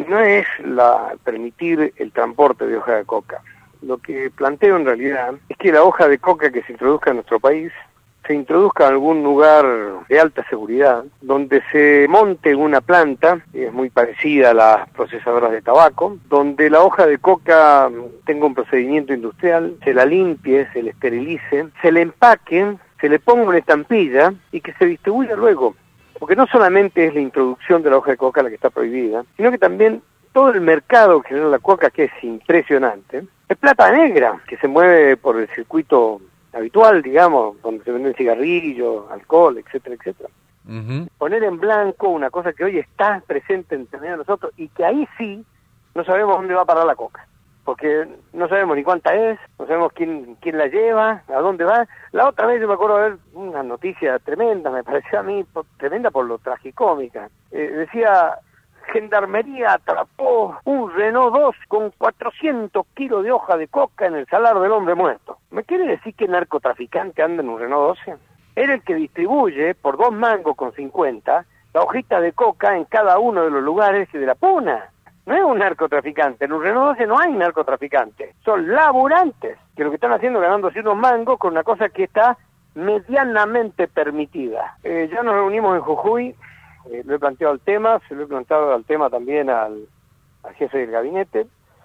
no es permitir el transporte de hoja de coca. Lo que planteo en realidad es que la hoja de coca que se introduzca en nuestro país se introduzca en algún lugar de alta seguridad, donde se monte una planta, es muy parecida a las procesadoras de tabaco, donde la hoja de coca tenga un procedimiento industrial, se la limpie, se la esterilice, se le empaque, se le ponga una estampilla y que se distribuya luego. Porque no solamente es la introducción de la hoja de coca la que está prohibida, sino que también todo el mercado que genera la coca, que es impresionante, es plata negra, que se mueve por el circuito habitual, digamos, donde se venden cigarrillos, alcohol, etcétera, etcétera. Poner en blanco una cosa que hoy está presente entre medio de nosotros y que ahí sí no sabemos dónde va a parar la coca, porque no sabemos ni cuánta es, no sabemos quién la lleva, a dónde va. La otra vez yo me acuerdo de ver una noticia tremenda, me pareció a mí tremenda por lo tragicómica. Decía: Gendarmería atrapó un Renault 2 con 400 kilos de hoja de coca en el salar del hombre muerto. ¿Me quiere decir que el narcotraficante anda en un Renault 12? Era el que distribuye por 2 mangos con 50 la hojita de coca en cada uno de los lugares de la puna. No es un narcotraficante, en un Renault 12 no hay narcotraficantes, son laburantes, que lo que están haciendo es ganándose unos mangos con una cosa que está medianamente permitida. Ya nos reunimos en Jujuy. Lo he planteado el tema, se lo he planteado al tema también al jefe del gabinete,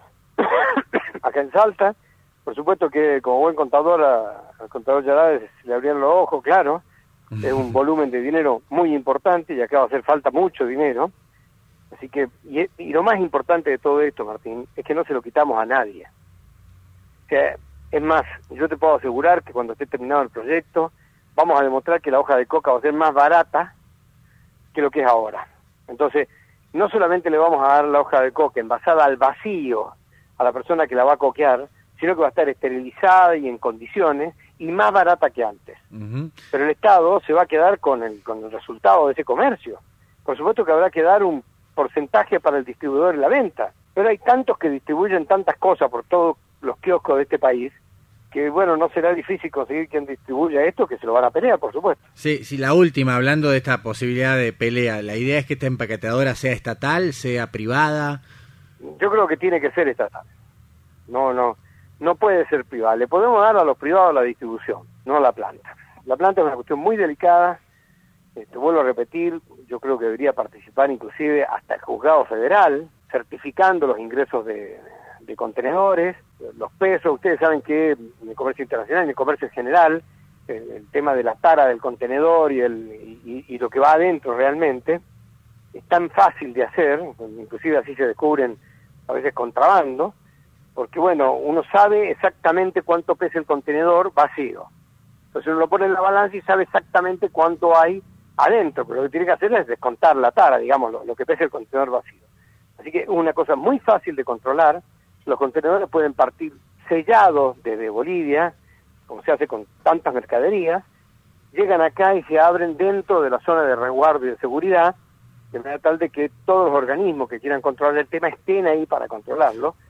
acá en Salta. Por supuesto que como buen contador, al contador Yarades se le abrieron los ojos, claro, es un volumen de dinero muy importante y acá va a hacer falta mucho dinero. Así que, y lo más importante de todo esto, Martín, es que no se lo quitamos a nadie. O sea, es más, yo te puedo asegurar que cuando esté terminado el proyecto, vamos a demostrar que la hoja de coca va a ser más barata que lo que es ahora. Entonces, no solamente le vamos a dar la hoja de coca envasada al vacío a la persona que la va a coquear, sino que va a estar esterilizada y en condiciones y más barata que antes. Pero el Estado se va a quedar con el resultado de ese comercio. Por supuesto que habrá que dar un porcentaje para el distribuidor en la venta, pero hay tantos que distribuyen tantas cosas por todos los kioscos de este país que, bueno, no será difícil conseguir quien distribuya esto, que se lo van a pelear, por supuesto. Sí, la última, hablando de esta posibilidad de pelea, la idea es que esta empaquetadora sea estatal, sea privada. Yo creo que tiene que ser estatal. No puede ser privada. Le podemos dar a los privados la distribución, no a la planta. La planta es una cuestión muy delicada. Vuelvo a repetir, yo creo que debería participar inclusive hasta el juzgado federal, certificando los ingresos de contenedores, los pesos. Ustedes saben que en el comercio internacional, en el comercio en general, el tema de la tara del contenedor y lo que va adentro realmente es tan fácil de hacer, inclusive así se descubren a veces contrabando, porque bueno, uno sabe exactamente cuánto pesa el contenedor vacío. Entonces uno lo pone en la balanza y sabe exactamente cuánto hay adentro, pero lo que tiene que hacer es descontar la tara, digamos, lo que pesa el contenedor vacío. Así que es una cosa muy fácil de controlar. Los contenedores pueden partir sellados desde Bolivia, como se hace con tantas mercaderías, llegan acá y se abren dentro de la zona de resguardo y de seguridad, de manera tal de que todos los organismos que quieran controlar el tema estén ahí para controlarlo.